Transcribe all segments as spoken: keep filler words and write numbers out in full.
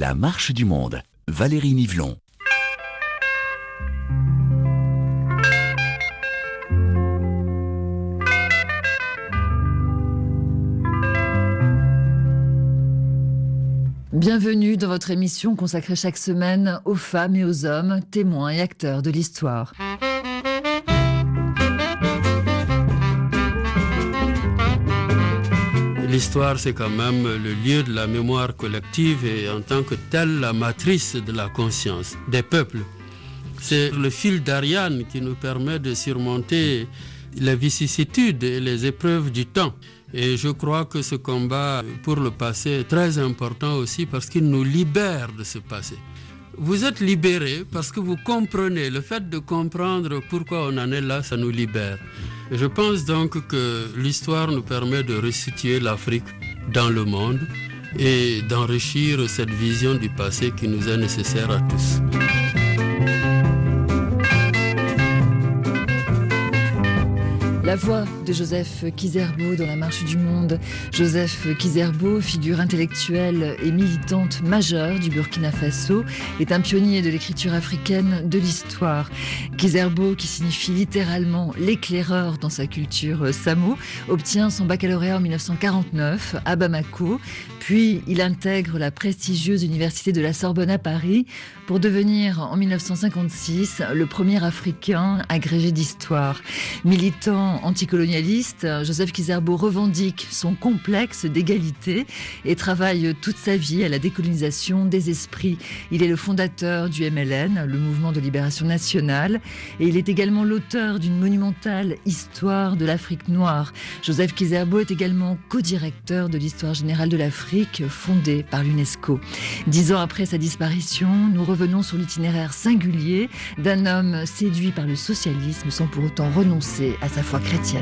La marche du monde. Valérie Nivelon. Bienvenue dans votre émission consacrée chaque semaine aux femmes et aux hommes, témoins et acteurs de l'histoire. L'histoire, c'est quand même le lieu de la mémoire collective et en tant que telle, la matrice de la conscience des peuples. C'est le fil d'Ariane qui nous permet de surmonter les vicissitudes et les épreuves du temps. Et je crois que ce combat pour le passé est très important aussi parce qu'il nous libère de ce passé. Vous êtes libérés parce que vous comprenez. Le fait de comprendre pourquoi on en est là, ça nous libère. Et je pense donc que l'histoire nous permet de resituer l'Afrique dans le monde et d'enrichir cette vision du passé qui nous est nécessaire à tous. La voix de Joseph Kizerbo dans La marche du monde. Joseph Kizerbo, figure intellectuelle et militante majeure du Burkina Faso, est un pionnier de l'écriture africaine de l'histoire. Kizerbo, qui signifie littéralement l'éclaireur dans sa culture samo, obtient son baccalauréat en dix-neuf cent quarante-neuf à Bamako, puis il intègre la prestigieuse université de la Sorbonne à Paris pour devenir en dix-neuf cent cinquante-six le premier Africain agrégé d'histoire. Militant anticolonialiste, Joseph Kizerbo revendique son complexe d'égalité et travaille toute sa vie à la décolonisation des esprits. Il est le fondateur du M L N, le mouvement de libération nationale, et il est également l'auteur d'une monumentale histoire de l'Afrique noire. Joseph Kizerbo est également co-directeur de l'histoire générale de l'Afrique, fondée par l'UNESCO. Dix ans après sa disparition, nous revenons sur l'itinéraire singulier d'un homme séduit par le socialisme sans pour autant renoncer à sa foi chrétienne.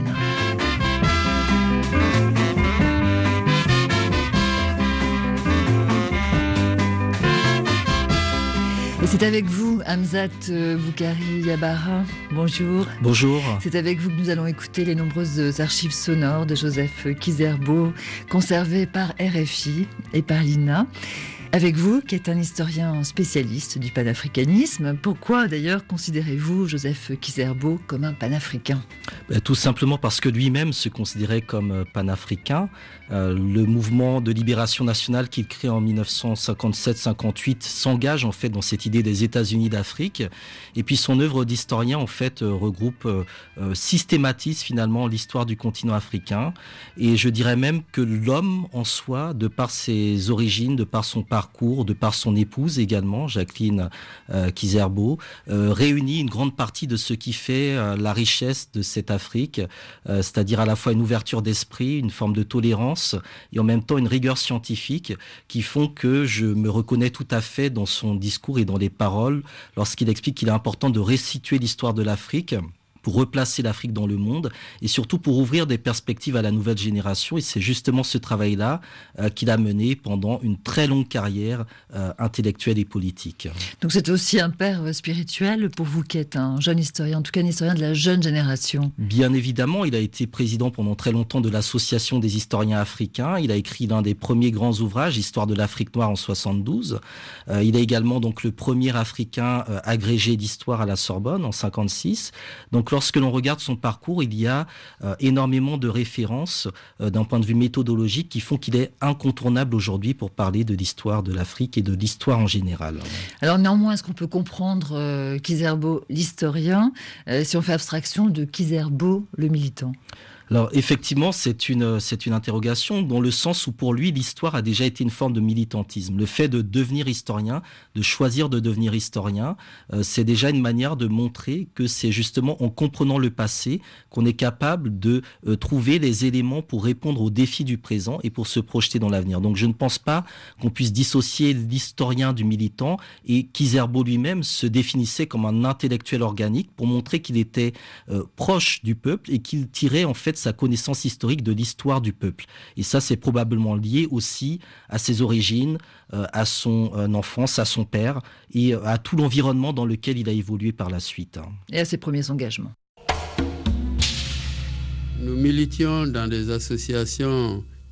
Et c'est avec vous, Hamzat Boukari Yabara. Bonjour. Bonjour. C'est avec vous que nous allons écouter les nombreuses archives sonores de Joseph Kizerbo, conservées par R F I et par l'I N A. Avec vous, qui êtes un historien spécialiste du panafricanisme, pourquoi d'ailleurs considérez-vous Joseph Kizerbo comme un panafricain ? Ben, tout simplement parce que lui-même se considérait comme panafricain. Euh, le mouvement de libération nationale qu'il crée en dix-neuf cent cinquante-sept cinquante-huit s'engage en fait dans cette idée des États-Unis d'Afrique. Et puis son œuvre d'historien en fait euh, regroupe, euh, euh, systématise finalement l'histoire du continent africain. Et je dirais même que l'homme en soi, de par ses origines, de par son parcours, de par son épouse également, Jacqueline euh, Kizerbo, euh, réunit une grande partie de ce qui fait euh, la richesse de cette Afrique, euh, c'est-à-dire à la fois une ouverture d'esprit, une forme de tolérance et en même temps une rigueur scientifique qui font que je me reconnais tout à fait dans son discours et dans les paroles lorsqu'il explique qu'il est important de restituer l'histoire de l'Afrique pour replacer l'Afrique dans le monde et surtout pour ouvrir des perspectives à la nouvelle génération. Et c'est justement ce travail-là euh, qu'il a mené pendant une très longue carrière euh, intellectuelle et politique. Donc c'est aussi un père spirituel pour vous qui êtes un jeune historien, en tout cas un historien de la jeune génération. Bien évidemment, il a été président pendant très longtemps de l'Association des historiens africains. Il a écrit l'un des premiers grands ouvrages, Histoire de l'Afrique noire en soixante-douze. Euh, il est également donc le premier Africain euh, agrégé d'histoire à la Sorbonne en cinquante-six. Donc lorsque l'on regarde son parcours, il y a euh, énormément de références euh, d'un point de vue méthodologique qui font qu'il est incontournable aujourd'hui pour parler de l'histoire de l'Afrique et de l'histoire en général. Alors néanmoins, est-ce qu'on peut comprendre euh, Kizerbo l'historien euh, si on fait abstraction de Kizerbo le militant ? Alors effectivement, c'est une, c'est une interrogation dans le sens où pour lui, l'histoire a déjà été une forme de militantisme. Le fait de devenir historien, de choisir de devenir historien, euh, c'est déjà une manière de montrer que c'est justement en comprenant le passé qu'on est capable de euh, trouver les éléments pour répondre aux défis du présent et pour se projeter dans l'avenir. Donc je ne pense pas qu'on puisse dissocier l'historien du militant, et Kizerbo lui-même se définissait comme un intellectuel organique pour montrer qu'il était euh, proche du peuple et qu'il tirait en fait sa connaissance historique de l'histoire du peuple. Et ça, c'est probablement lié aussi à ses origines, euh, à son euh, enfance, à son père et euh, à tout l'environnement dans lequel il a évolué par la suite. Et à ses premiers engagements. Nous militions dans des associations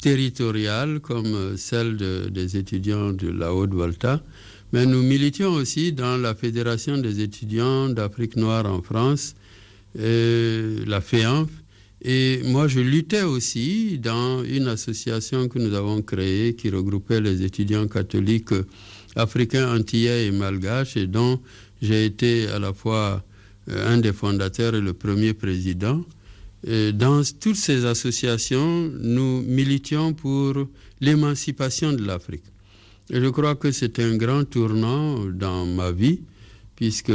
territoriale comme celle de, des étudiants de la Haute-Volta, mais nous militions aussi dans la Fédération des étudiants d'Afrique noire en France, et la FEANF, et moi je luttais aussi dans une association que nous avons créée qui regroupait les étudiants catholiques africains, antillais et malgaches, et dont j'ai été à la fois un des fondateurs et le premier président. Et dans toutes ces associations, nous militions pour l'émancipation de l'Afrique. Et je crois que c'est un grand tournant dans ma vie, puisque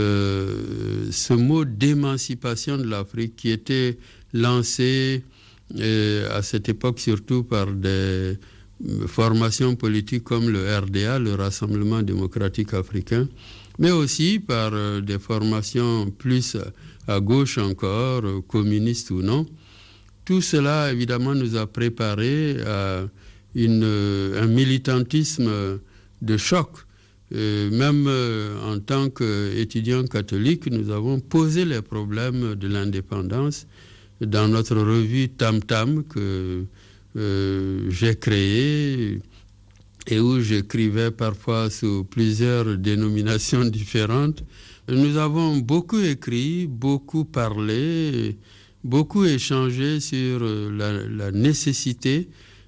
ce mot d'émancipation de l'Afrique qui était lancé euh, à cette époque surtout par des formations politiques comme le R D A, le Rassemblement démocratique africain, mais aussi par euh, des formations plus à gauche encore, euh, communistes ou non. Tout cela, évidemment, nous a préparé à une, euh, un militantisme de choc. Euh, même euh, en tant qu'étudiants catholiques, nous avons posé les problèmes de l'indépendance dans notre revue Tam Tam que euh, j'ai créée et où j'écrivais parfois sous plusieurs dénominations différentes. Nous avons beaucoup écrit, beaucoup parlé, beaucoup échangé sur la, la nécessité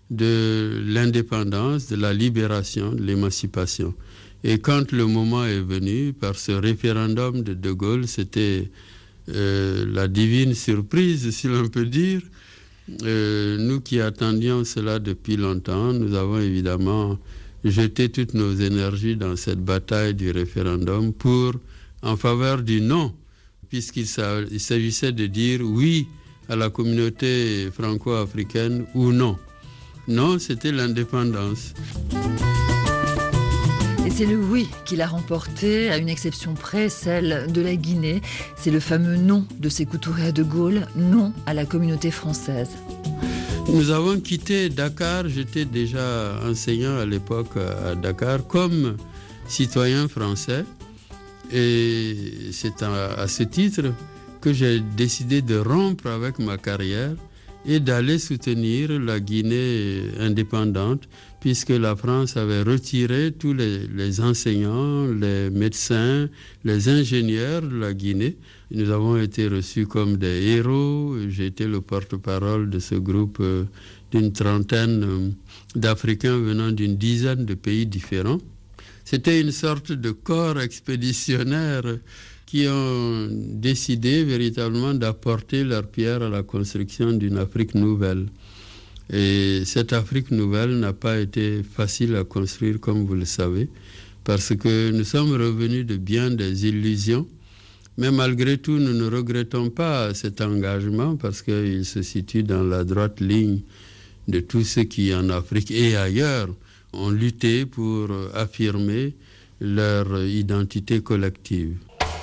de l'indépendance, de la libération, de l'émancipation. Et quand le moment est venu, par ce référendum de De Gaulle, c'était euh, la divine surprise, si l'on peut dire. Euh, nous qui attendions cela depuis longtemps, nous avons évidemment jeté toutes nos énergies dans cette bataille du référendum pour, en faveur du non, puisqu'il s'agissait de dire oui à la communauté franco-africaine ou non. Non, c'était l'indépendance. Et c'est le oui qui l'a remporté, à une exception près, celle de la Guinée. C'est le fameux non de Sékou Touré à De Gaulle, non à la communauté française. Nous avons quitté Dakar, j'étais déjà enseignant à l'époque à Dakar, comme citoyen français. Et c'est à, à ce titre que j'ai décidé de rompre avec ma carrière et d'aller soutenir la Guinée indépendante, puisque la France avait retiré tous les, les enseignants, les médecins, les ingénieurs de la Guinée. Nous avons été reçus comme des héros. J'ai été le porte-parole de ce groupe euh, d'une trentaine euh, d'Africains venant d'une dizaine de pays différents. C'était une sorte de corps expéditionnaire qui ont décidé véritablement d'apporter leur pierre à la construction d'une Afrique nouvelle. Et cette Afrique nouvelle n'a pas été facile à construire, comme vous le savez, parce que nous sommes revenus de bien des illusions. Mais malgré tout, nous ne regrettons pas cet engagement parce qu'il se situe dans la droite ligne de tous ceux qui, en Afrique et ailleurs, ont lutté pour affirmer leur identité collective.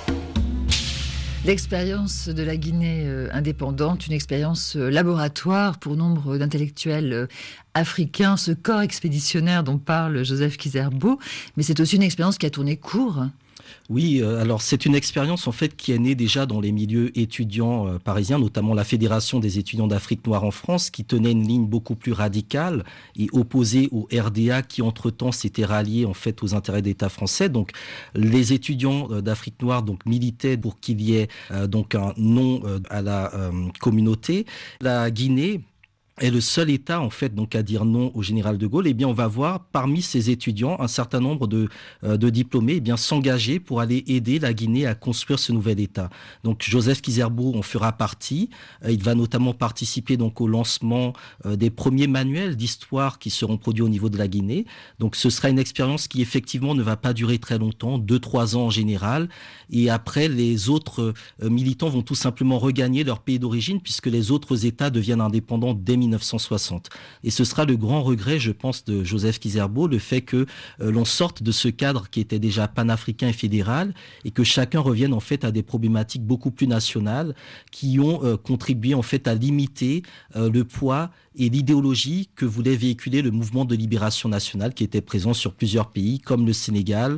L'expérience de la Guinée indépendante, une expérience laboratoire pour nombre d'intellectuels africains, ce corps expéditionnaire dont parle Joseph Kizerbo, mais c'est aussi une expérience qui a tourné court. Oui, euh, alors c'est une expérience en fait qui est née déjà dans les milieux étudiants euh, parisiens, notamment la Fédération des étudiants d'Afrique noire en France, qui tenait une ligne beaucoup plus radicale et opposée au R D A qui entre-temps s'était rallié en fait aux intérêts d'État français. Donc les étudiants euh, d'Afrique noire donc militaient pour qu'il y ait euh, donc un non euh, à la euh, communauté. La Guinée est le seul État, en fait, donc à dire non au général de Gaulle. Eh bien, on va voir parmi ces étudiants un certain nombre de, euh, de diplômés eh bien, s'engager pour aller aider la Guinée à construire ce nouvel État. Donc, Joseph Kizerbo en fera partie. Euh, il va notamment participer donc au lancement euh, des premiers manuels d'histoire qui seront produits au niveau de la Guinée. Donc, ce sera une expérience qui, effectivement, ne va pas durer très longtemps, deux, trois ans en général. Et après, les autres euh, militants vont tout simplement regagner leur pays d'origine puisque les autres États deviennent indépendants dès mille neuf cent soixante. Et ce sera le grand regret, je pense, de Joseph Kizerbo, le fait que euh, l'on sorte de ce cadre qui était déjà panafricain et fédéral et que chacun revienne en fait à des problématiques beaucoup plus nationales qui ont euh, contribué en fait à limiter euh, le poids et l'idéologie que voulait véhiculer le mouvement de libération nationale qui était présent sur plusieurs pays comme le Sénégal,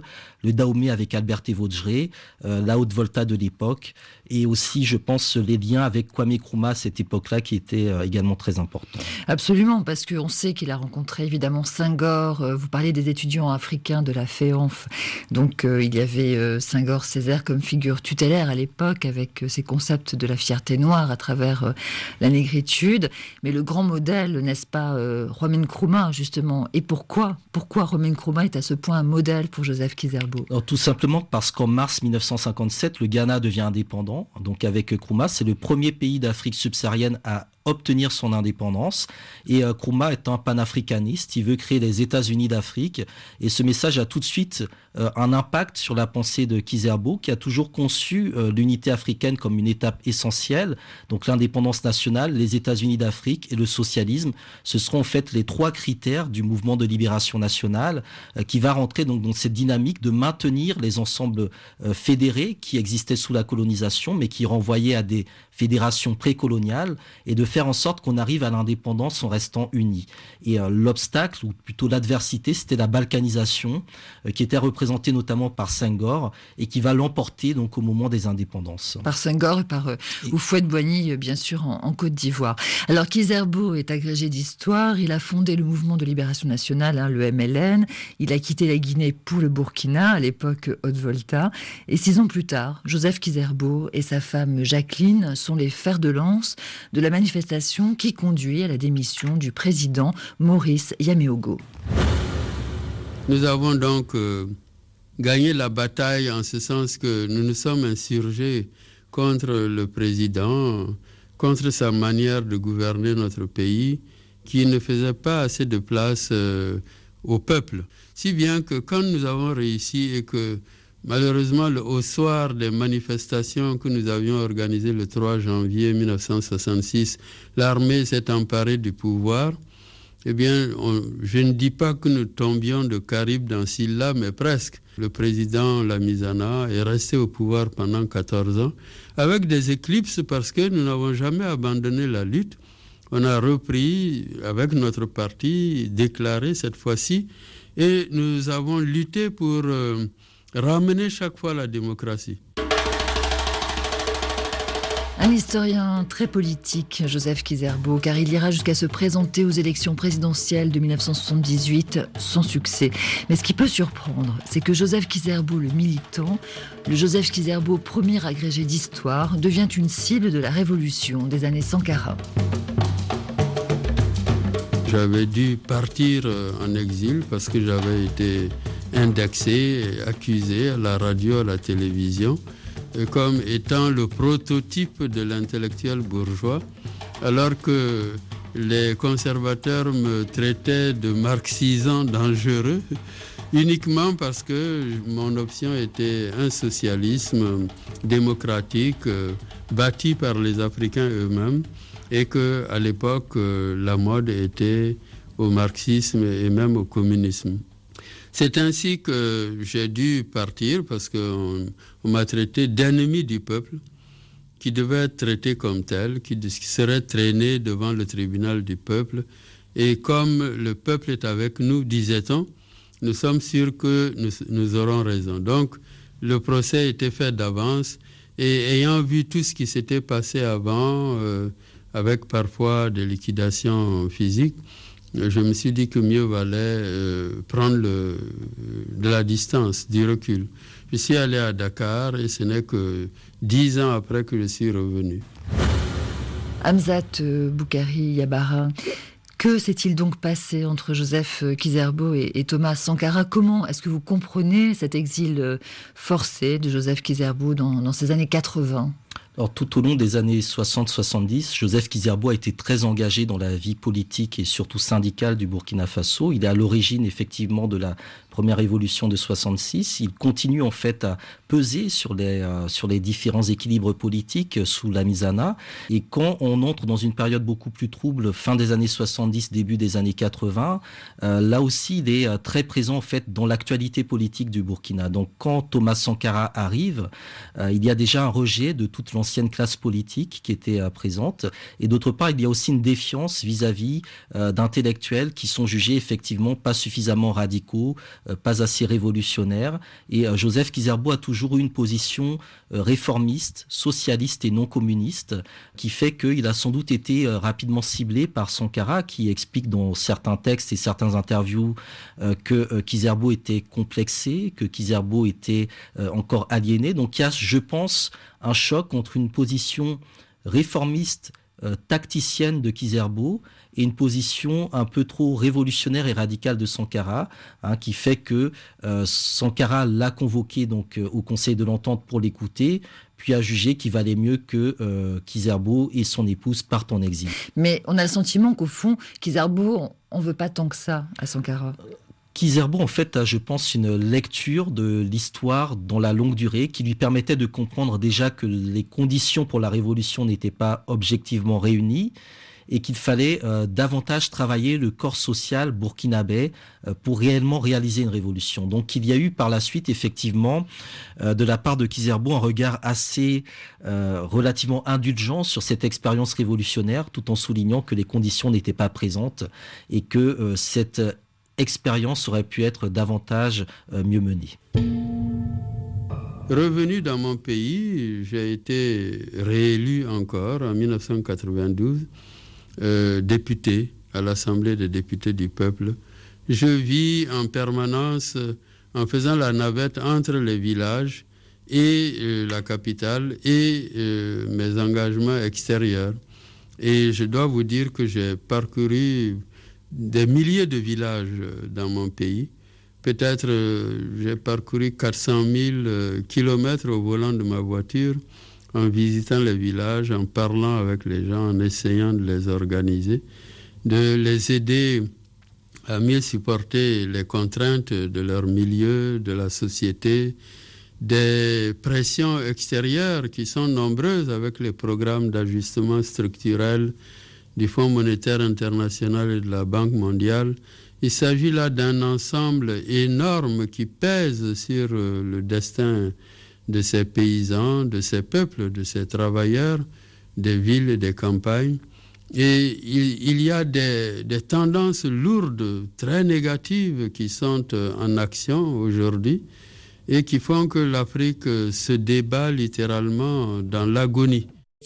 le Dahomey avec Albert Tévôdjeré, euh, la Haute-Volta de l'époque, et aussi, je pense, les liens avec Kwame Nkrumah à cette époque-là qui étaient euh, également très importants. Absolument, parce qu'on sait qu'il a rencontré évidemment Senghor. Euh, vous parlez des étudiants africains de la F E A N F. Donc euh, il y avait euh, Senghor Césaire comme figure tutélaire à l'époque, avec euh, ses concepts de la fierté noire à travers euh, la négritude. Mais le grand modèle, n'est-ce pas, euh, Kwame Nkrumah, justement. Et pourquoi Pourquoi Kwame Nkrumah est à ce point un modèle pour Joseph Kizerbo? Alors, tout simplement parce qu'en mars mille neuf cent cinquante-sept, le Ghana devient indépendant. Donc avec Nkrumah, c'est le premier pays d'Afrique subsaharienne à obtenir son indépendance. Et euh, Nkrumah est un panafricaniste, il veut créer les États-Unis d'Afrique. Et ce message a tout de suite euh, un impact sur la pensée de Kizerbo, qui a toujours conçu euh, l'unité africaine comme une étape essentielle. Donc l'indépendance nationale, les États-Unis d'Afrique et le socialisme, ce seront en fait les trois critères du mouvement de libération nationale euh, qui va rentrer donc dans cette dynamique de maintenir les ensembles euh, fédérés qui existaient sous la colonisation, mais qui renvoyaient à des fédérations précoloniales, et de faire en sorte qu'on arrive à l'indépendance en restant unis. Et euh, l'obstacle, ou plutôt l'adversité, c'était la balkanisation, euh, qui était représentée notamment par Senghor, et qui va l'emporter donc au moment des indépendances. Par Senghor et par euh, Houphouët-Boigny, bien sûr, en, en Côte d'Ivoire. Alors Kizerbo est agrégé d'histoire, il a fondé le mouvement de libération nationale, hein, le M L N, il a quitté la Guinée pour le Burkina, à l'époque Haute-Volta, et six ans plus tard, Joseph Kizerbo et sa femme Jacqueline sont les fers de lance de la manifestation qui conduit à la démission du président Maurice Yaméogo. Nous avons donc euh, gagné la bataille en ce sens que nous nous sommes insurgés contre le président, contre sa manière de gouverner notre pays, qui ne faisait pas assez de place euh, au peuple. Si bien que quand nous avons réussi et que malheureusement, au soir des manifestations que nous avions organisées le trois janvier mille neuf cent soixante-six, l'armée s'est emparée du pouvoir. Eh bien, on, je ne dis pas que nous tombions de Caraïbes dans Silla, mais presque. Le président Lamizana est resté au pouvoir pendant quatorze ans, avec des éclipses parce que nous n'avons jamais abandonné la lutte. On a repris, avec notre parti, déclaré cette fois-ci, et nous avons lutté pour Euh, ramener chaque fois la démocratie. Un historien très politique, Joseph Kizerbo, car il ira jusqu'à se présenter aux élections présidentielles de mille neuf cent soixante-dix-huit sans succès. Mais ce qui peut surprendre, c'est que Joseph Kizerbo, le militant, le Joseph Kizerbo, premier agrégé d'histoire, devient une cible de la révolution des années Sankara. J'avais dû partir en exil parce que j'avais été indexé, accusé à la radio, à la télévision, comme étant le prototype de l'intellectuel bourgeois, alors que les conservateurs me traitaient de marxisant dangereux, uniquement parce que mon option était un socialisme démocratique bâti par les Africains eux-mêmes, et qu'à l'époque, la mode était au marxisme et même au communisme. C'est ainsi que j'ai dû partir parce qu'on on m'a traité d'ennemi du peuple, qui devait être traité comme tel, qui, qui serait traîné devant le tribunal du peuple. Et comme le peuple est avec nous, disait-on, nous sommes sûrs que nous, nous aurons raison. Donc, le procès était fait d'avance, et ayant vu tout ce qui s'était passé avant, euh, avec parfois des liquidations physiques, je me suis dit que mieux valait euh, prendre le, de la distance, du recul. Je suis allé à Dakar et ce n'est que dix ans après que je suis revenu. Hamzat euh, Boukari Yabara, que s'est-il donc passé entre Joseph Kizerbo et, et Thomas Sankara? Comment est-ce que vous comprenez cet exil forcé de Joseph Kizerbo dans, dans ces années quatre-vingts? Alors, tout au long des années soixante soixante-dix, Joseph Kizerbo a été très engagé dans la vie politique et surtout syndicale du Burkina Faso. Il est à l'origine effectivement de la première révolution de soixante-six. Il continue en fait à peser sur les, euh, sur les différents équilibres politiques sous Lamizana. Et quand on entre dans une période beaucoup plus trouble, fin des années soixante-dix, début des années quatre-vingts, euh, là aussi il est euh, très présent en fait dans l'actualité politique du Burkina. Donc quand Thomas Sankara arrive, euh, il y a déjà un rejet de toute l'ancienne classe politique qui était euh, présente. Et d'autre part, il y a aussi une défiance vis-à-vis euh, d'intellectuels qui sont jugés effectivement pas suffisamment radicaux, euh, pas assez révolutionnaire. Et euh, Joseph Kizerbo a toujours eu une position euh, réformiste, socialiste et non communiste, qui fait qu'il a sans doute été euh, rapidement ciblé par Sankara, qui explique dans certains textes et certaines interviews euh, que euh, Kizerbo était complexé, que Kizerbo était euh, encore aliéné. Donc il y a, je pense, un choc entre une position réformiste, euh, tacticienne de Kizerbo et une position un peu trop révolutionnaire et radicale de Sankara, hein, qui fait que euh, Sankara l'a convoqué donc euh, au Conseil de l'Entente pour l'écouter, puis a jugé qu'il valait mieux que euh, Kizerbo et son épouse partent en exil. Mais on a le sentiment qu'au fond, Kizerbo, on ne veut pas tant que ça à Sankara. Kizerbo, en fait, a, je pense, une lecture de l'histoire dans la longue durée qui lui permettait de comprendre déjà que les conditions pour la révolution n'étaient pas objectivement réunies et qu'il fallait euh, davantage travailler le corps social burkinabé euh, pour réellement réaliser une révolution. Donc il y a eu par la suite, effectivement, euh, de la part de Kizerbo, un regard assez euh, relativement indulgent sur cette expérience révolutionnaire, tout en soulignant que les conditions n'étaient pas présentes et que euh, cette expérience aurait pu être davantage euh, mieux menée. Revenu dans mon pays, j'ai été réélu encore en dix-neuf cent quatre-vingt-douze, euh, député à l'Assemblée des députés du peuple. Je vis en permanence euh, en faisant la navette entre les villages et euh, la capitale et euh, mes engagements extérieurs. Et je dois vous dire que j'ai parcouru des milliers de villages dans mon pays. Peut-être euh, j'ai parcouru quatre cent mille euh, kilomètres au volant de ma voiture en visitant les villages, en parlant avec les gens, en essayant de les organiser, de les aider à mieux supporter les contraintes de leur milieu, de la société, des pressions extérieures qui sont nombreuses avec les programmes d'ajustement structurel du Fonds monétaire international et de la Banque mondiale. Il s'agit là d'un ensemble énorme qui pèse sur le destin de ces paysans, de ces peuples, de ces travailleurs, des villes et des campagnes. Et il, il y a des, des tendances lourdes, très négatives qui sont en action aujourd'hui et qui font que l'Afrique se débat littéralement dans l'agonie.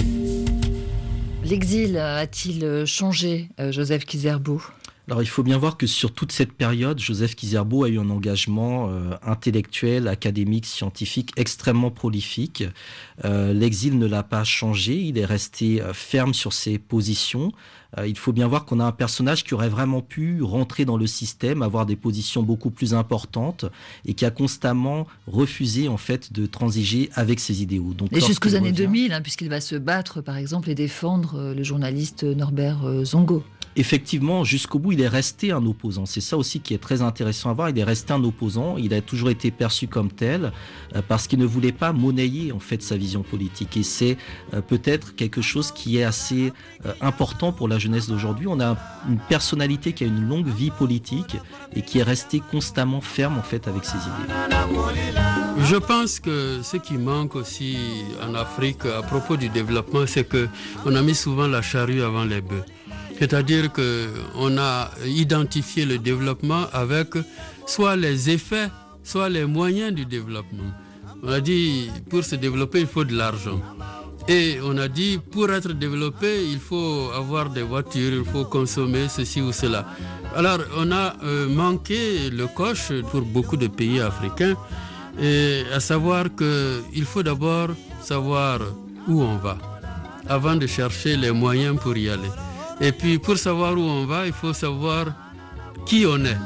L'exil a-t-il changé euh, Joseph Kizerbo ? Alors il faut bien voir que sur toute cette période, Joseph Kizerbo a eu un engagement euh, intellectuel, académique, scientifique extrêmement prolifique. Euh, l'exil ne l'a pas changé, il est resté euh, ferme sur ses positions. Euh, il faut bien voir qu'on a un personnage qui aurait vraiment pu rentrer dans le système, avoir des positions beaucoup plus importantes et qui a constamment refusé en fait de transiger avec ses idéaux. Donc, et jusqu'aux années revient... deux mille, hein, puisqu'il va se battre par exemple et défendre euh, le journaliste Norbert euh, Zongo. Effectivement, jusqu'au bout, il est resté un opposant. C'est ça aussi qui est très intéressant à voir. Il est resté un opposant. Il a toujours été perçu comme tel euh, parce qu'il ne voulait pas monnayer en fait sa vision politique. Et c'est euh, peut-être quelque chose qui est assez euh, important pour la jeunesse d'aujourd'hui. On a une personnalité qui a une longue vie politique et qui est restée constamment ferme en fait avec ses idées. Je pense que ce qui manque aussi en Afrique à propos du développement, c'est que on a mis souvent la charrue avant les bœufs. C'est-à-dire qu'on a identifié le développement avec soit les effets, soit les moyens du développement. On a dit, pour se développer, il faut de l'argent. Et on a dit, pour être développé, il faut avoir des voitures, il faut consommer ceci ou cela. Alors, on a euh, manqué le coche pour beaucoup de pays africains, et à savoir qu'il faut d'abord savoir où on va, avant de chercher les moyens pour y aller. Et puis, pour savoir où on va, il faut savoir qui on est.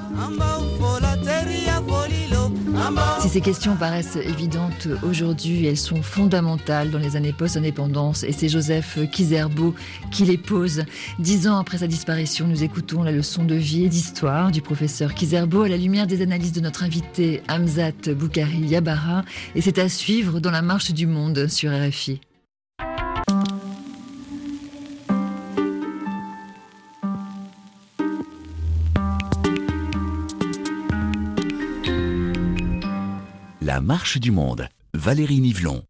Si ces questions paraissent évidentes aujourd'hui, elles sont fondamentales dans les années post-indépendance. Et c'est Joseph Kizerbo qui les pose. Dix ans après sa disparition, nous écoutons la leçon de vie et d'histoire du professeur Kizerbo à la lumière des analyses de notre invité Hamzat Boukari Yabara. Et c'est à suivre dans la marche du monde sur R F I. La marche du monde, Valérie Nivelon.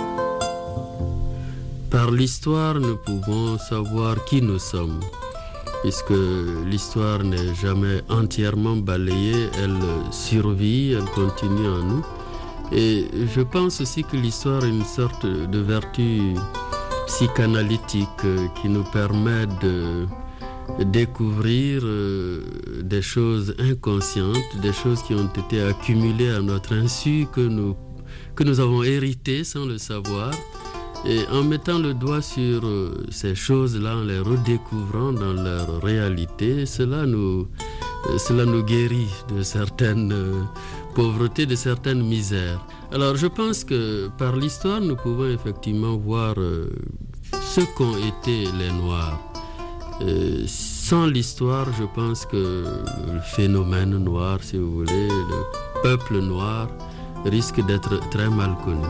Par l'histoire, nous pouvons savoir qui nous sommes. puisque l'histoire n'est jamais entièrement balayée, elle survit, elle continue en nous. Et je pense aussi que l'histoire est une sorte de vertu psychanalytique qui nous permet de découvrir des choses inconscientes, des choses qui ont été accumulées à notre insu, que nous, que nous avons héritées sans le savoir. Et en mettant le doigt sur ces choses-là, en les redécouvrant dans leur réalité, cela nous, cela nous guérit de certaines pauvretés, de certaines misères. Alors je pense que par l'histoire, nous pouvons effectivement voir ce qu'ont été les Noirs. Euh, sans l'histoire, je pense que le phénomène noir, si vous voulez, le peuple noir, risque d'être très mal connu.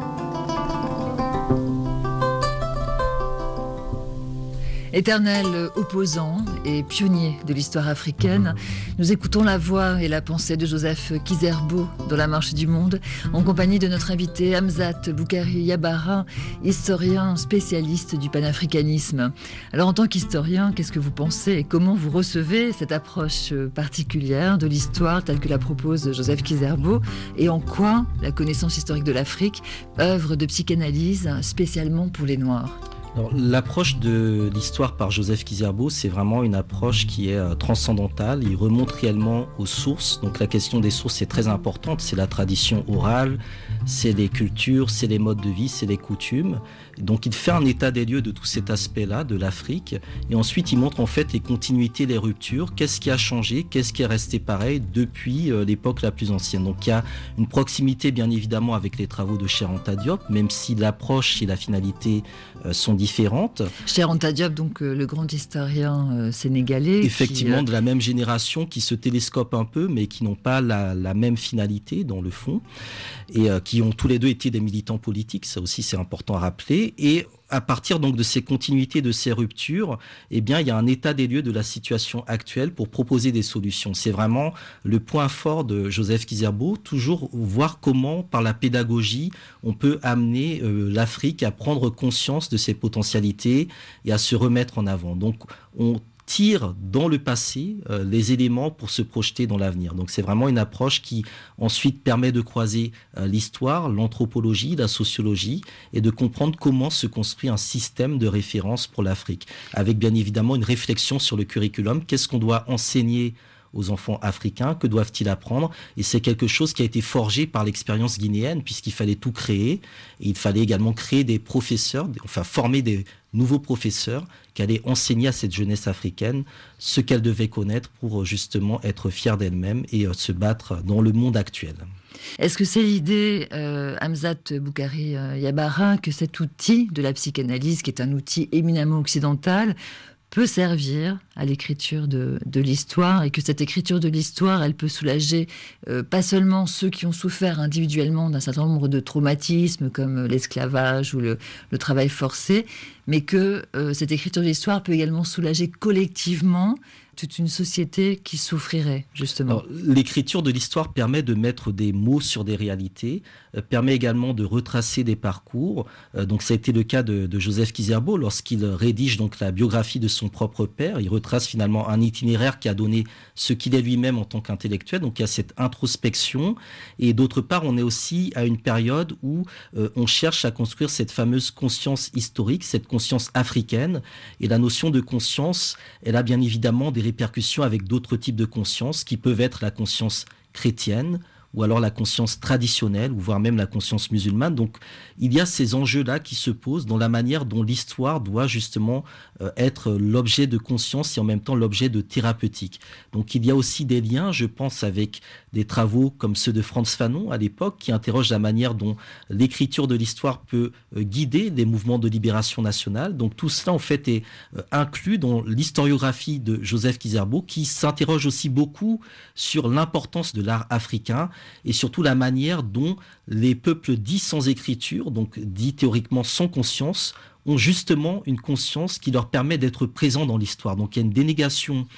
Éternel opposant et pionnier de l'histoire africaine, nous écoutons la voix et la pensée de Joseph Kizerbo dans La Marche du Monde, en compagnie de notre invité Hamzat Boukari Yabara, historien spécialiste du panafricanisme. Alors en tant qu'historien, qu'est-ce que vous pensez et comment vous recevez cette approche particulière de l'histoire telle que la propose Joseph Kizerbo, et en quoi la connaissance historique de l'Afrique, œuvre de psychanalyse spécialement pour les Noirs? Alors, l'approche de l'histoire par Joseph Kizerbo, c'est vraiment une approche qui est euh, transcendantale. Il remonte réellement aux sources. Donc la question des sources est très importante. C'est la tradition orale, c'est les cultures, c'est les modes de vie, c'est les coutumes. Donc il fait un état des lieux de tout cet aspect-là de l'Afrique. Et ensuite, il montre en fait les continuités, les ruptures. Qu'est-ce qui a changé? Qu'est-ce qui est resté pareil depuis euh, l'époque la plus ancienne? Donc il y a une proximité bien évidemment avec les travaux de Cheikh Anta Diop, même si l'approche et la finalité euh, sont différentes. Cheikh Anta Diop, donc euh, le grand historien euh, sénégalais. Effectivement, qui, euh... de la même génération, qui se télescopent un peu, mais qui n'ont pas la, la même finalité dans le fond, et euh, qui ont tous les deux été des militants politiques. Ça aussi, c'est important à rappeler. Et à partir donc de ces continuités, de ces ruptures, eh bien, il y a un état des lieux de la situation actuelle pour proposer des solutions. C'est vraiment le point fort de Joseph Kizerbo, toujours voir comment, par la pédagogie, on peut amener euh, l'Afrique à prendre conscience de ses potentialités et à se remettre en avant. Donc, on tire dans le passé euh, les éléments pour se projeter dans l'avenir. Donc c'est vraiment une approche qui ensuite permet de croiser euh, l'histoire, l'anthropologie, la sociologie et de comprendre comment se construit un système de référence pour l'Afrique, avec bien évidemment une réflexion sur le curriculum. Qu'est-ce qu'on doit enseigner aux enfants africains? Que doivent-ils apprendre? Et c'est quelque chose qui a été forgé par l'expérience guinéenne, puisqu'il fallait tout créer. Et il fallait également créer des professeurs, enfin former des nouveaux professeurs qui allaient enseigner à cette jeunesse africaine ce qu'elle devait connaître pour justement être fière d'elle-même et se battre dans le monde actuel. Est-ce que c'est l'idée, euh, Hamzat Boukari euh, Yabara, que cet outil de la psychanalyse, qui est un outil éminemment occidental, peut servir à l'écriture de, de l'histoire, et que cette écriture de l'histoire, elle peut soulager euh, pas seulement ceux qui ont souffert individuellement d'un certain nombre de traumatismes comme l'esclavage ou le, le travail forcé, mais que euh, cette écriture de l'histoire peut également soulager collectivement toute une société qui souffrirait, justement. Alors, l'écriture de l'histoire permet de mettre des mots sur des réalités, euh, permet également de retracer des parcours. Euh, donc, ça a été le cas de, de Joseph Kizerbo lorsqu'il rédige donc la biographie de son propre père. Il retrace finalement un itinéraire qui a donné ce qu'il est lui-même en tant qu'intellectuel. Donc, il y a cette introspection. Et d'autre part, on est aussi à une période où euh, on cherche à construire cette fameuse conscience historique, cette conscience africaine. Et la notion de conscience, elle a bien évidemment des répercussions avec d'autres types de conscience qui peuvent être la conscience chrétienne ou alors la conscience traditionnelle, ou voire même la conscience musulmane. Donc, il y a ces enjeux-là qui se posent dans la manière dont l'histoire doit justement euh, être l'objet de conscience et en même temps l'objet de thérapeutique. Donc, il y a aussi des liens, je pense, avec des travaux comme ceux de Frantz Fanon à l'époque, qui interrogent la manière dont l'écriture de l'histoire peut euh, guider les mouvements de libération nationale. Donc, tout cela, en fait, est euh, inclus dans l'historiographie de Joseph Kizerbo, qui s'interroge aussi beaucoup sur l'importance de l'art africain, et surtout la manière dont les peuples dits sans écriture, donc dits théoriquement sans conscience, ont justement une conscience qui leur permet d'être présents dans l'histoire. Donc il y a une dénégation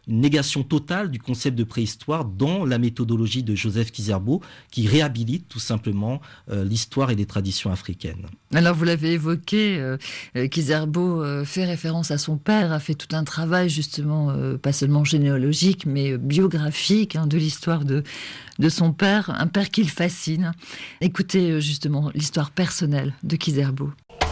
une négation totale du concept de préhistoire dans la méthodologie de Joseph Kizerbo, qui réhabilite tout simplement euh, l'histoire et les traditions africaines. Alors vous l'avez évoqué, euh, Kizerbo euh, fait référence à son père, a fait tout un travail justement, euh, pas seulement généalogique, mais biographique hein, de l'histoire de, de son père, un père qui le fascine. Écoutez euh, justement l'histoire personnelle de Kizerbo.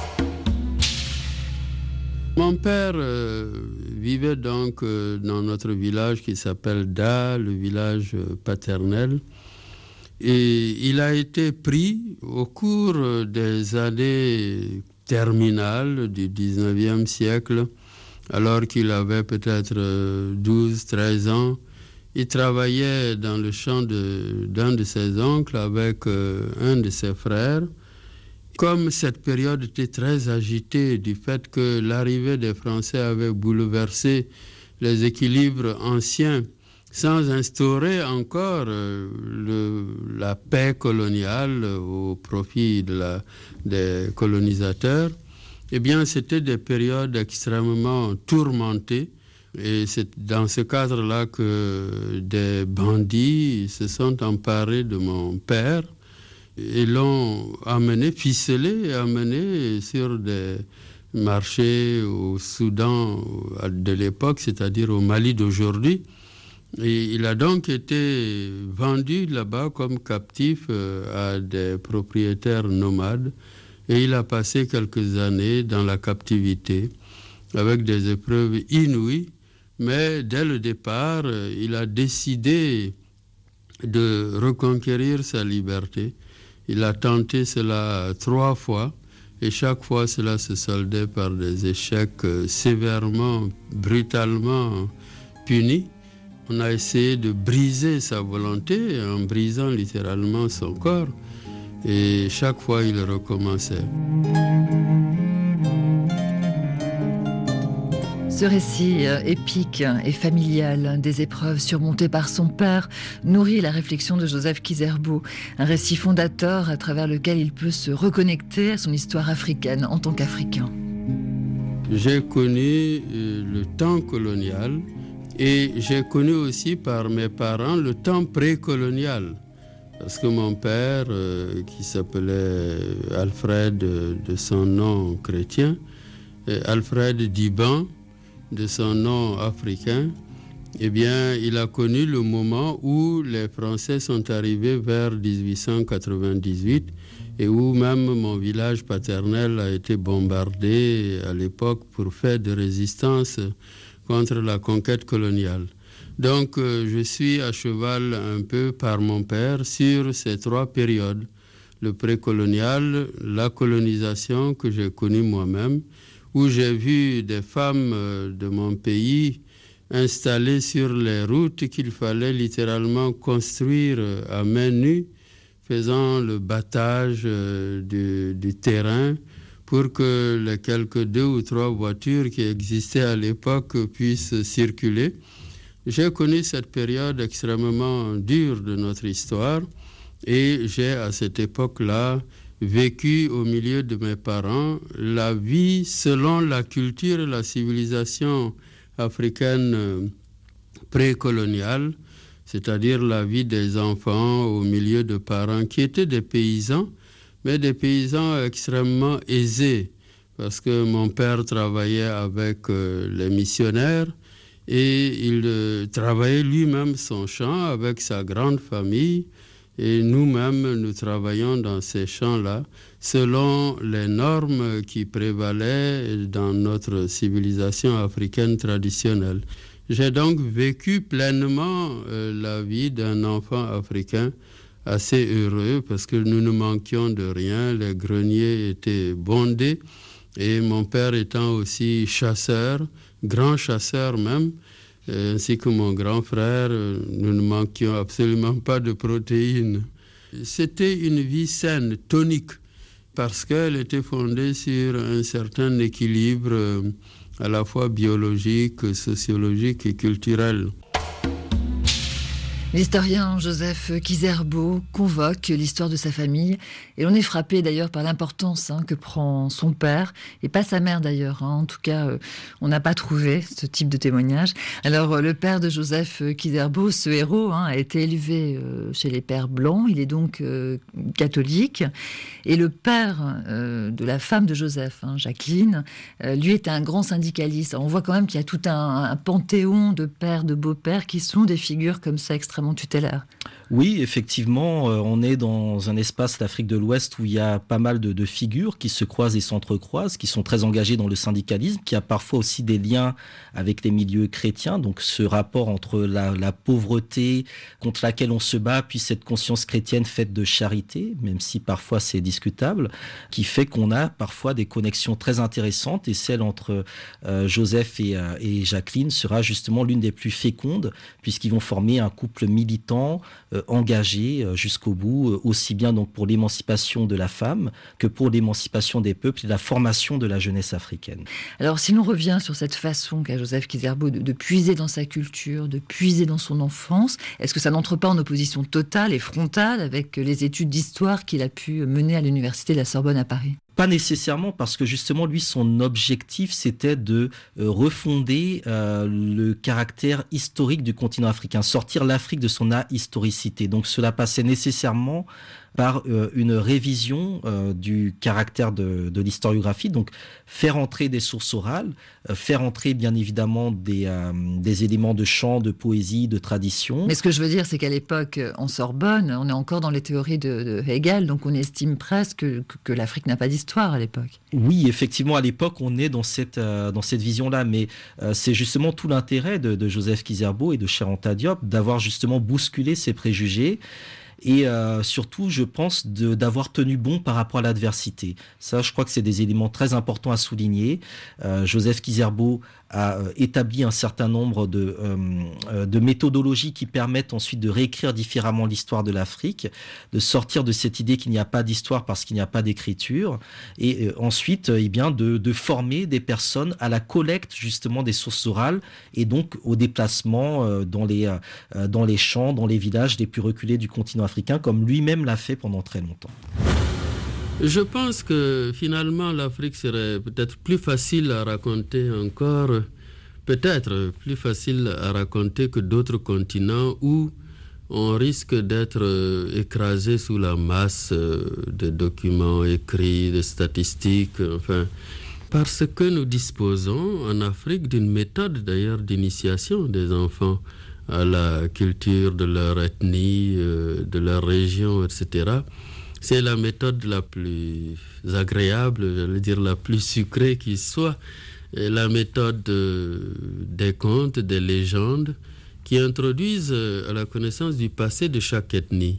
Mon père euh, vivait donc euh, dans notre village qui s'appelle Da, le village euh, paternel. Et il a été pris au cours des années terminales du dix-neuvième siècle, alors qu'il avait peut-être douze treize ans. Il travaillait dans le champ de, d'un de ses oncles avec euh, un de ses frères. Comme cette période était très agitée du fait que l'arrivée des Français avait bouleversé les équilibres anciens, sans instaurer encore euh, le, la paix coloniale au profit de la, des colonisateurs, eh bien, c'était des périodes extrêmement tourmentées. Et c'est dans ce cadre-là que des bandits se sont emparés de mon père et l'ont amené, ficelé et amené sur des marchés au Soudan de l'époque, c'est-à-dire au Mali d'aujourd'hui. Et il a donc été vendu là-bas comme captif à des propriétaires nomades. Et il a passé quelques années dans la captivité avec des épreuves inouïes. Mais dès le départ, il a décidé de reconquérir sa liberté. Il a tenté cela trois fois. Et chaque fois, cela se soldait par des échecs sévèrement, brutalement punis. On a essayé de briser sa volonté en brisant littéralement son corps. Et chaque fois, il recommençait. Ce récit épique et familial des épreuves surmontées par son père nourrit la réflexion de Joseph Kizerbo, un récit fondateur à travers lequel il peut se reconnecter à son histoire africaine en tant qu'Africain. J'ai connu le temps colonial et j'ai connu aussi par mes parents le temps précolonial. Parce que mon père, euh, qui s'appelait Alfred de son nom chrétien, et Alfred Diban, de son nom africain, eh bien, il a connu le moment où les Français sont arrivés vers dix-huit cent quatre-vingt-dix-huit et où même mon village paternel a été bombardé à l'époque pour faire de résistance contre la conquête coloniale. Donc, euh, je suis à cheval un peu par mon père sur ces trois périodes. Le précolonial, la colonisation que j'ai connue moi-même, où j'ai vu des femmes de mon pays installées sur les routes qu'il fallait littéralement construire à main nue, faisant le battage du, du terrain pour que les quelques deux ou trois voitures qui existaient à l'époque puissent circuler. J'ai connu cette période extrêmement dure de notre histoire et j'ai à cette époque-là vécu au milieu de mes parents la vie selon la culture et la civilisation africaine précoloniale, c'est-à-dire la vie des enfants au milieu de parents qui étaient des paysans, mais des paysans extrêmement aisés, parce que mon père travaillait avec euh, les missionnaires et il euh, travaillait lui-même son champ avec sa grande famille. Et nous-mêmes, nous travaillons dans ces champs-là selon les normes qui prévalaient dans notre civilisation africaine traditionnelle. J'ai donc vécu pleinement euh, la vie d'un enfant africain assez heureux parce que nous ne manquions de rien. Les greniers étaient bondés et mon père étant aussi chasseur, grand chasseur même, ainsi que mon grand frère, nous ne manquions absolument pas de protéines. C'était une vie saine, tonique, parce qu'elle était fondée sur un certain équilibre à la fois biologique, sociologique et culturel. L'historien Joseph Kizerbo convoque l'histoire de sa famille et on est frappé d'ailleurs par l'importance hein, que prend son père et pas sa mère d'ailleurs. Hein. En tout cas, euh, on n'a pas trouvé ce type de témoignage. Alors euh, le père de Joseph Kizerbo, ce héros, hein, a été élevé euh, chez les pères blancs. Il est donc euh, catholique et le père euh, de la femme de Joseph, hein, Jacqueline, euh, lui était un grand syndicaliste. Alors, on voit quand même qu'il y a tout un, un panthéon de pères, de beaux-pères qui sont des figures comme ça extrêmement tutélaire. Oui, effectivement, euh, on est dans un espace d'Afrique de l'Ouest où il y a pas mal de, de figures qui se croisent et s'entrecroisent, qui sont très engagées dans le syndicalisme, qui a parfois aussi des liens avec les milieux chrétiens. Donc ce rapport entre la, la pauvreté contre laquelle on se bat, puis cette conscience chrétienne faite de charité, même si parfois c'est discutable, qui fait qu'on a parfois des connexions très intéressantes. Et celle entre euh, Joseph et, euh, et Jacqueline sera justement l'une des plus fécondes, puisqu'ils vont former un couple militant, euh, engagé euh, jusqu'au bout, euh, aussi bien donc pour l'émancipation de la femme que pour l'émancipation des peuples et la formation de la jeunesse africaine. Alors si l'on revient sur cette façon qu'a Joseph Kizerbo de, de puiser dans sa culture, de puiser dans son enfance, est-ce que ça n'entre pas en opposition totale et frontale avec les études d'histoire qu'il a pu mener à l'université de la Sorbonne à Paris ? Pas nécessairement, parce que justement, lui, son objectif, c'était de euh, refonder euh, le caractère historique du continent africain, sortir l'Afrique de son ahistoricité. Donc cela passait nécessairement par euh, une révision euh, du caractère de, de l'historiographie, donc faire entrer des sources orales, euh, faire entrer bien évidemment des, euh, des éléments de chant, de poésie, de tradition. Mais ce que je veux dire, c'est qu'à l'époque, en Sorbonne, on est encore dans les théories de, de Hegel, donc on estime presque que, que l'Afrique n'a pas d'histoire à l'époque. Oui, effectivement, à l'époque, on est dans cette, euh, dans cette vision-là, mais euh, c'est justement tout l'intérêt de, de Joseph Kizerbo et de Cheikh Anta Diop d'avoir justement bousculé ces préjugés. Et euh, surtout, je pense, de, d'avoir tenu bon par rapport à l'adversité. Ça, je crois que c'est des éléments très importants à souligner. Euh, Joseph Kizerbo a euh, établi un certain nombre de, euh, de méthodologies qui permettent ensuite de réécrire différemment l'histoire de l'Afrique, de sortir de cette idée qu'il n'y a pas d'histoire parce qu'il n'y a pas d'écriture, et euh, ensuite euh, eh bien, de, de former des personnes à la collecte justement des sources orales et donc au déplacement euh, dans, les, euh, dans les champs, dans les villages les plus reculés du continent africain, comme lui-même l'a fait pendant très longtemps. Je pense que finalement l'Afrique serait peut-être plus facile à raconter encore, peut-être plus facile à raconter que d'autres continents où on risque d'être écrasé sous la masse de documents écrits, de statistiques, enfin, parce que nous disposons en Afrique d'une méthode d'ailleurs d'initiation des enfants à la culture de leur ethnie, de leur région, et cetera. C'est la méthode la plus agréable, j'allais dire la plus sucrée qui soit, et la méthode des contes, des légendes, qui introduisent à la connaissance du passé de chaque ethnie.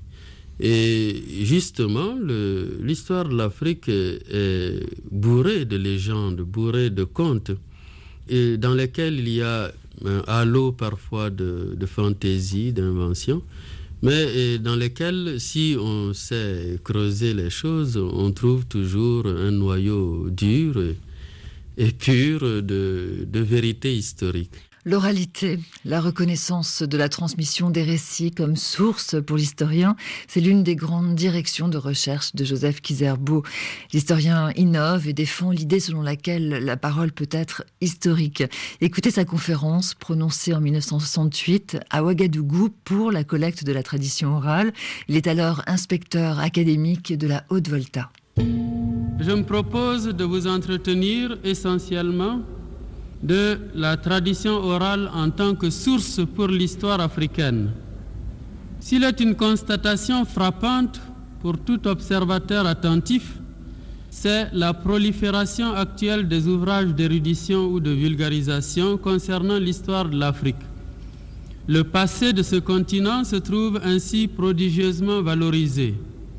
Et justement, le, l'histoire de l'Afrique est bourrée de légendes, bourrée de contes, et dans lesquels il y a un halo parfois de, de fantaisie, d'invention, mais dans lesquels, si on sait creuser les choses, on trouve toujours un noyau dur et, et pur de, de vérité historique. L'oralité, la reconnaissance de la transmission des récits comme source pour l'historien, c'est l'une des grandes directions de recherche de Joseph Kizerbo. L'historien innove et défend l'idée selon laquelle la parole peut être historique. Écoutez sa conférence prononcée en dix-neuf cent soixante-huit à Ouagadougou pour la collecte de la tradition orale. Il est alors inspecteur académique de la Haute-Volta. Je me propose de vous entretenir essentiellement de la tradition orale en tant que source pour l'histoire africaine. S'il est une constatation frappante pour tout observateur attentif, c'est la prolifération actuelle des ouvrages d'érudition ou de vulgarisation concernant l'histoire de l'Afrique. Le passé de ce continent se trouve ainsi prodigieusement valorisé.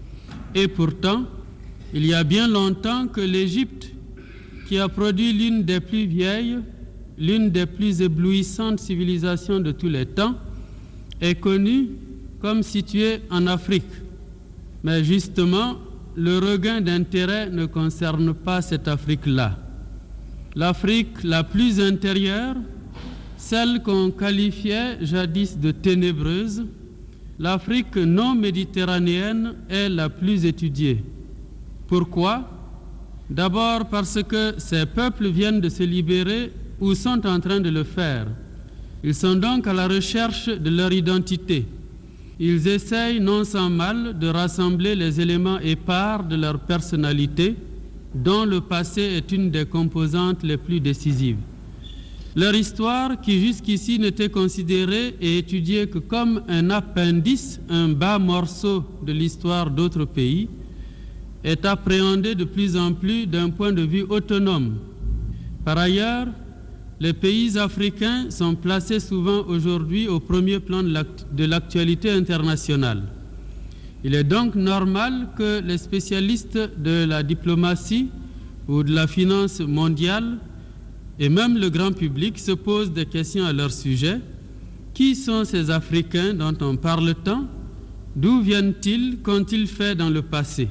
Et pourtant, il y a bien longtemps que l'Égypte, qui a produit l'une des plus vieilles, l'une des plus éblouissantes civilisations de tous les temps, est connue comme située en Afrique. Mais justement, le regain d'intérêt ne concerne pas cette Afrique-là. L'Afrique la plus intérieure, celle qu'on qualifiait jadis de ténébreuse, l'Afrique non méditerranéenne est la plus étudiée. Pourquoi ? D'abord parce que ces peuples viennent de se libérer ou sont en train de le faire. Ils sont donc à la recherche de leur identité. Ils essayent non sans mal de rassembler les éléments épars de leur personnalité, dont le passé est une des composantes les plus décisives. Leur histoire, qui jusqu'ici n'était considérée et étudiée que comme un appendice, un bas morceau de l'histoire d'autres pays, est appréhendée de plus en plus d'un point de vue autonome. Par ailleurs, les pays africains sont placés souvent aujourd'hui au premier plan de l'actualité internationale. Il est donc normal que les spécialistes de la diplomatie ou de la finance mondiale et même le grand public se posent des questions à leur sujet. Qui sont ces Africains dont on parle tant? D'où viennent-ils? Qu'ont-ils fait dans le passé?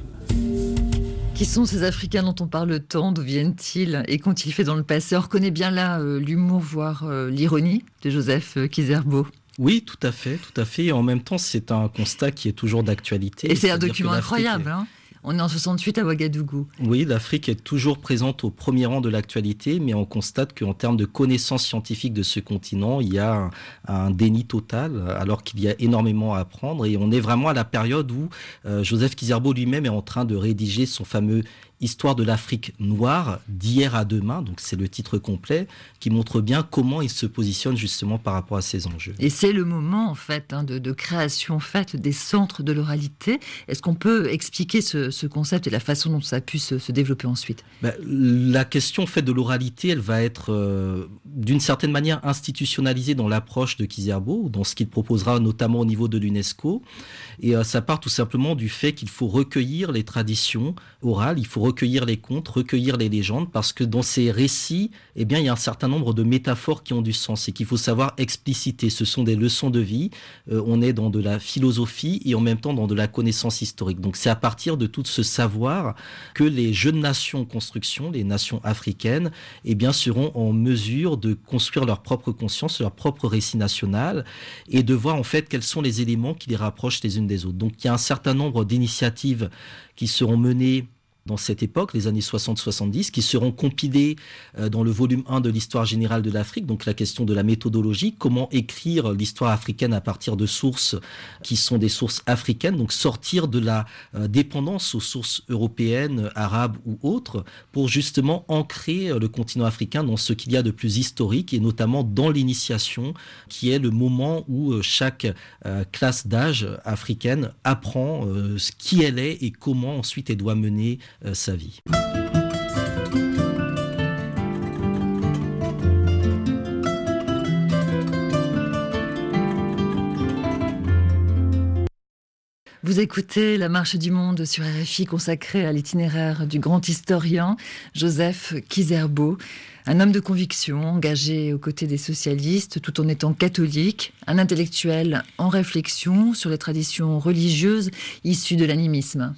Qui sont ces Africains dont on parle tant? D'où viennent-ils et qu'ont-ils fait dans le passé? On reconnaît bien là euh, l'humour, voire euh, l'ironie de Joseph Kizerbo. Oui, tout à fait, tout à fait. Et en même temps, c'est un constat qui est toujours d'actualité. Et c'est un document incroyable, hein. On est en soixante-huit à Ouagadougou. Oui, l'Afrique est toujours présente au premier rang de l'actualité, mais on constate qu'en termes de connaissances scientifiques de ce continent, il y a un, un déni total, alors qu'il y a énormément à apprendre. Et on est vraiment à la période où euh, Joseph Kizerbo lui-même est en train de rédiger son fameux Histoire de l'Afrique noire, d'hier à demain, donc c'est le titre complet, qui montre bien comment il se positionne justement par rapport à ces enjeux. Et c'est le moment en fait hein, de, de création faite des centres de l'oralité. Est-ce qu'on peut expliquer ce, ce concept et la façon dont ça a pu se, se développer ensuite? Ben, la question faite de l'oralité, elle va être euh, d'une certaine manière institutionnalisée dans l'approche de Kizerbo, dans ce qu'il proposera notamment au niveau de l'UNESCO. Et euh, ça part tout simplement du fait qu'il faut recueillir les traditions orales, il faut recueillir les contes, recueillir les légendes, parce que dans ces récits, eh bien, il y a un certain nombre de métaphores qui ont du sens et qu'il faut savoir expliciter. Ce sont des leçons de vie. Euh, on est dans de la philosophie et en même temps dans de la connaissance historique. Donc c'est à partir de tout ce savoir que les jeunes nations en construction, les nations africaines, eh bien, seront en mesure de construire leur propre conscience, leur propre récit national et de voir en fait quels sont les éléments qui les rapprochent les unes des autres. Donc il y a un certain nombre d'initiatives qui seront menées dans cette époque, les années soixante soixante-dix, qui seront compilés euh, dans le volume un de l'histoire générale de l'Afrique, donc la question de la méthodologie, comment écrire l'histoire africaine à partir de sources qui sont des sources africaines, donc sortir de la euh, dépendance aux sources européennes, arabes ou autres, pour justement ancrer euh, le continent africain dans ce qu'il y a de plus historique, et notamment dans l'initiation, qui est le moment où euh, chaque euh, classe d'âge africaine apprend euh, qui elle est et comment ensuite elle doit mener Euh, sa vie. Vous écoutez La Marche du Monde sur R F I consacrée à l'itinéraire du grand historien Joseph Kizerbo, un homme de conviction engagé aux côtés des socialistes tout en étant catholique, un intellectuel en réflexion sur les traditions religieuses issues de l'animisme.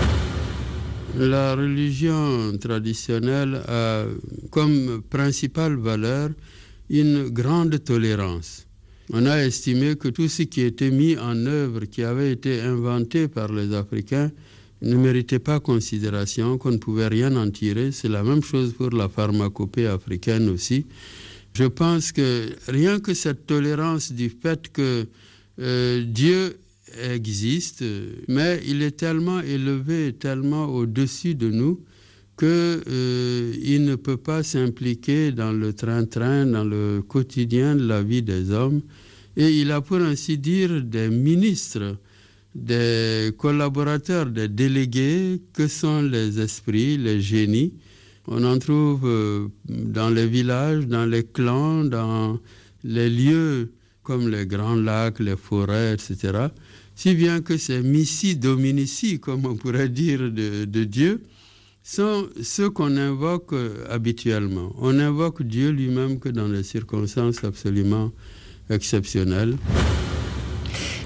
La religion traditionnelle a comme principale valeur une grande tolérance. On a estimé que tout ce qui était mis en œuvre, qui avait été inventé par les Africains, ne méritait pas considération, qu'on ne pouvait rien en tirer. C'est la même chose pour la pharmacopée africaine aussi. Je pense que rien que cette tolérance du fait que euh, Dieu existe, mais il est tellement élevé, tellement au-dessus de nous qu'il euh, ne peut pas s'impliquer dans le train-train, dans le quotidien de la vie des hommes. Et il a pour ainsi dire des ministres, des collaborateurs, des délégués, que sont les esprits, les génies. On en trouve euh, dans les villages, dans les clans, dans les lieux comme les grands lacs, les forêts, et cetera. Si bien que ces missi dominici, comme on pourrait dire de, de Dieu, sont ceux qu'on invoque habituellement. On invoque Dieu lui-même que dans des circonstances absolument exceptionnelles.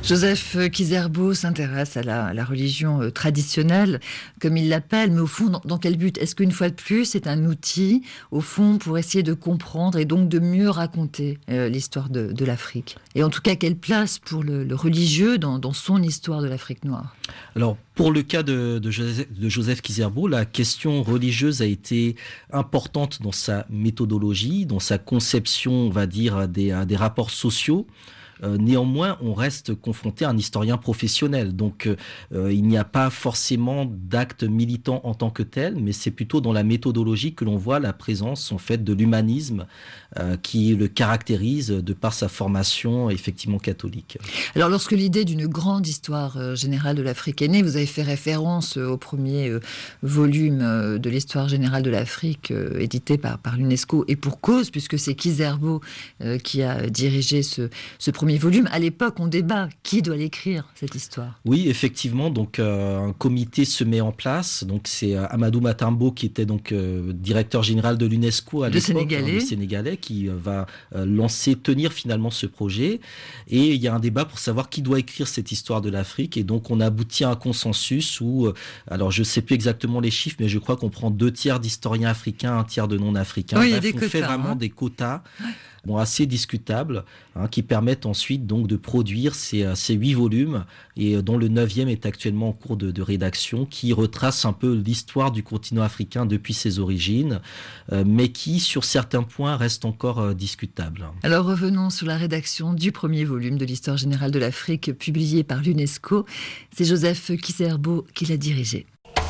Joseph Kizerbo s'intéresse à la, à la religion euh, traditionnelle, comme il l'appelle, mais au fond, dans, dans quel but ? Est-ce qu'une fois de plus, c'est un outil, au fond, pour essayer de comprendre et donc de mieux raconter euh, l'histoire de, de l'Afrique ? Et en tout cas, quelle place pour le, le religieux dans, dans son histoire de l'Afrique noire ? Alors, pour le cas de, de, Joseph, de Joseph Kizerbo, la question religieuse a été importante dans sa méthodologie, dans sa conception, on va dire, des, des rapports sociaux. Euh, néanmoins, on reste confronté à un historien professionnel. Donc, euh, il n'y a pas forcément d'acte militant en tant que tel, mais c'est plutôt dans la méthodologie que l'on voit la présence, en fait, de l'humanisme euh, qui le caractérise de par sa formation, effectivement, catholique. Alors, lorsque l'idée d'une grande histoire euh, générale de l'Afrique est née, vous avez fait référence euh, au premier euh, volume euh, de l'histoire générale de l'Afrique, euh, édité par, par l'UNESCO, et pour cause, puisque c'est Kizerbo euh, qui a dirigé ce, ce premier volume. À l'époque, on débat qui doit l'écrire, cette histoire. Oui, effectivement. Donc, euh, un comité se met en place. Donc, c'est euh, Amadou Matambo qui était donc euh, directeur général de l'UNESCO à le l'époque, Sénégalais. Hein, le Sénégalais, qui euh, va euh, lancer, tenir finalement ce projet. Et il y a un débat pour savoir qui doit écrire cette histoire de l'Afrique. Et donc, on aboutit à un consensus où, euh, alors, je ne sais plus exactement les chiffres, mais je crois qu'on prend deux tiers d'historiens africains, un tiers de non-africains. Oui, Bref, il y a des on quotas, fait vraiment hein. des quotas. Bon, assez discutables, hein, qui permettent ensuite donc de produire ces, ces huit volumes, et dont le neuvième est actuellement en cours de, de rédaction, qui retrace un peu l'histoire du continent africain depuis ses origines, euh, mais qui, sur certains points, reste encore euh, discutable. Alors revenons sur la rédaction du premier volume de l'Histoire générale de l'Afrique, publié par l'UNESCO. C'est Joseph Kizerbo qui l'a dirigé.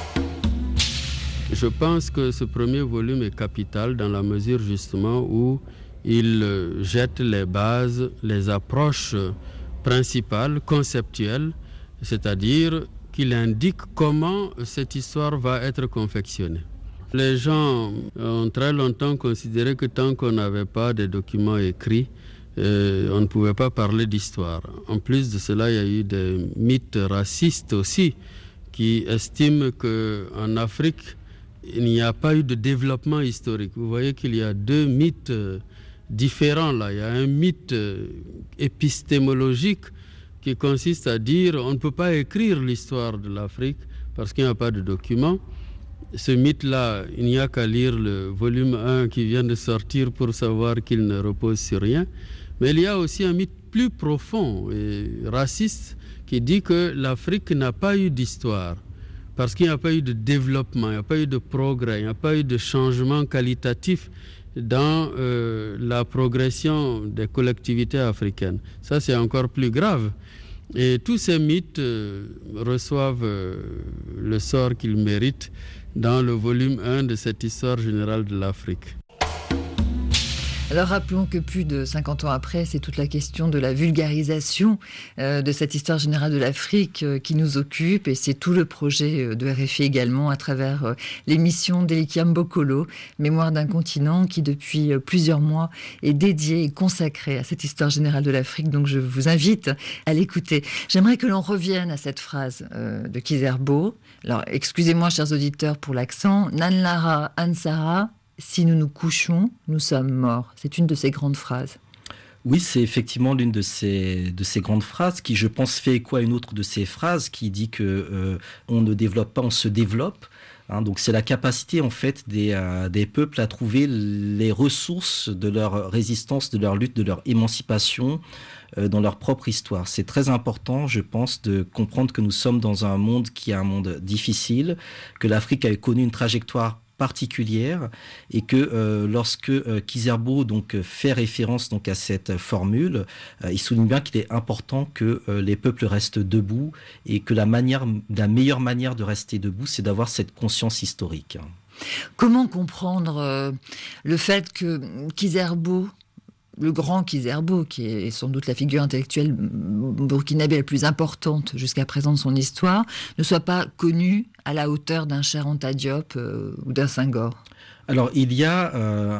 Je pense que ce premier volume est capital dans la mesure justement où il jette les bases, les approches principales, conceptuelles, c'est-à-dire qu'il indique comment cette histoire va être confectionnée. Les gens ont très longtemps considéré que tant qu'on n'avait pas de documents écrits, euh, on ne pouvait pas parler d'histoire. En plus de cela, il y a eu des mythes racistes aussi qui estiment qu'en Afrique, il n'y a pas eu de développement historique. Vous voyez qu'il y a deux mythes différents là. Il y a un mythe épistémologique qui consiste à dire on ne peut pas écrire l'histoire de l'Afrique parce qu'il n'y a pas de documents. Ce mythe-là, il n'y a qu'à lire le volume un qui vient de sortir pour savoir qu'il ne repose sur rien. Mais il y a aussi un mythe plus profond et raciste qui dit que l'Afrique n'a pas eu d'histoire parce qu'il n'y a pas eu de développement, il n'y a pas eu de progrès, il n'y a pas eu de changement qualitatif dans euh, la progression des collectivités africaines. Ça, c'est encore plus grave. Et tous ces mythes euh, reçoivent euh, le sort qu'ils méritent dans le volume un de cette histoire générale de l'Afrique. Alors rappelons que plus de cinquante ans après, c'est toute la question de la vulgarisation euh, de cette histoire générale de l'Afrique euh, qui nous occupe, et c'est tout le projet euh, de R F I également à travers euh, l'émission d'Elikiam Bokolo, Mémoire d'un continent, qui depuis euh, plusieurs mois est dédiée et consacrée à cette histoire générale de l'Afrique. Donc je vous invite à l'écouter. J'aimerais que l'on revienne à cette phrase euh, de Kizerbo. Alors excusez-moi chers auditeurs pour l'accent. Nanlara Ansara. Si nous nous couchons, nous sommes morts. C'est une de ces grandes phrases. Oui, c'est effectivement l'une de ces, de ces grandes phrases qui, je pense, fait écho à une autre de ces phrases qui dit que euh, on ne développe pas, on se développe. Hein, donc c'est la capacité en fait des, euh, des peuples à trouver les ressources de leur résistance, de leur lutte, de leur émancipation euh, dans leur propre histoire. C'est très important, je pense, de comprendre que nous sommes dans un monde qui est un monde difficile, que l'Afrique a connu une trajectoire particulière, et que euh, lorsque euh, Kizerbo donc fait référence donc à cette formule, euh, il souligne bien qu'il est important que euh, les peuples restent debout, et que la manière, la meilleure manière de rester debout, c'est d'avoir cette conscience historique. Comment comprendre euh, le fait que Kizerbo, le grand Kizerbo, qui est sans doute la figure intellectuelle burkinabé la plus importante jusqu'à présent de son histoire, ne soit pas connu à la hauteur d'un Cheikh Anta Diop euh, ou d'un Senghor? Alors, il y a euh,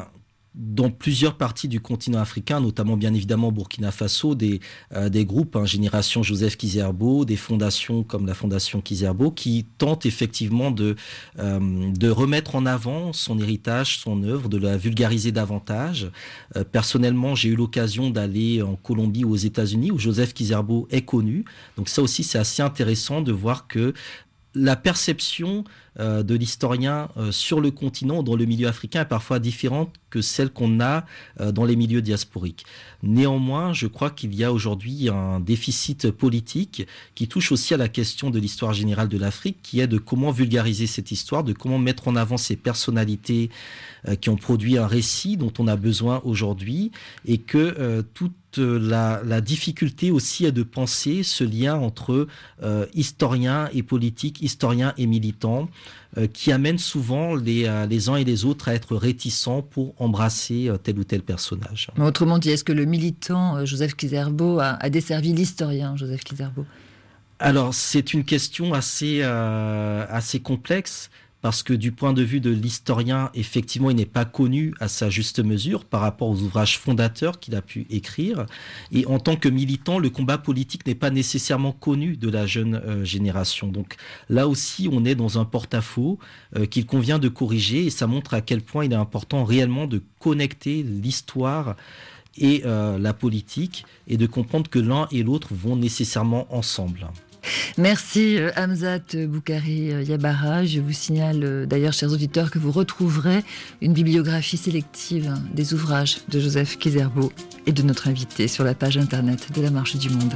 dans plusieurs parties du continent africain, notamment bien évidemment au Burkina Faso, des, euh, des groupes, hein, Génération Joseph Kizerbo, des fondations comme la Fondation Kizerbo, qui tentent effectivement de, euh, de remettre en avant son héritage, son œuvre, de la vulgariser davantage. Euh, personnellement, j'ai eu l'occasion d'aller en Colombie ou aux États-Unis, où Joseph Kizerbo est connu. Donc ça aussi, c'est assez intéressant de voir que la perception euh, de l'historien euh, sur le continent, dans le milieu africain, est parfois différente que celle qu'on a euh, dans les milieux diasporiques. Néanmoins, je crois qu'il y a aujourd'hui un déficit politique qui touche aussi à la question de l'histoire générale de l'Afrique, qui est de comment vulgariser cette histoire, de comment mettre en avant ces personnalités euh, qui ont produit un récit dont on a besoin aujourd'hui, et que euh, toute La, la difficulté aussi est de penser ce lien entre euh, historiens et politiques, historiens et militants, euh, qui amène souvent les, euh, les uns et les autres à être réticents pour embrasser euh, tel ou tel personnage. Mais autrement dit, est-ce que le militant euh, Joseph Kizerbo a, a desservi l'historien Joseph Kizerbo ? Alors, c'est une question assez, euh, assez complexe. Parce que du point de vue de l'historien, effectivement, il n'est pas connu à sa juste mesure par rapport aux ouvrages fondateurs qu'il a pu écrire. Et en tant que militant, le combat politique n'est pas nécessairement connu de la jeune euh, génération. Donc là aussi, on est dans un porte-à-faux euh, qu'il convient de corriger. Et ça montre à quel point il est important réellement de connecter l'histoire et euh, la politique et de comprendre que l'un et l'autre vont nécessairement ensemble. Merci Hamzat Boukari Yabara. Je vous signale d'ailleurs, chers auditeurs, que vous retrouverez une bibliographie sélective des ouvrages de Joseph Kizerbo et de notre invité sur la page internet de la Marche du Monde.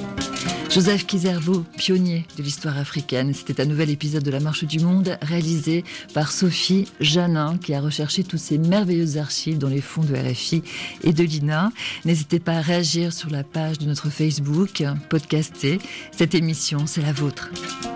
Joseph Kizerbo, pionnier de l'histoire africaine. C'était un nouvel épisode de la Marche du Monde réalisé par Sophie Janin, qui a recherché toutes ces merveilleuses archives dans les fonds de R F I et de l'I N A. N'hésitez pas à réagir sur la page de notre Facebook, podcaster. Cette émission, c'est la vôtre.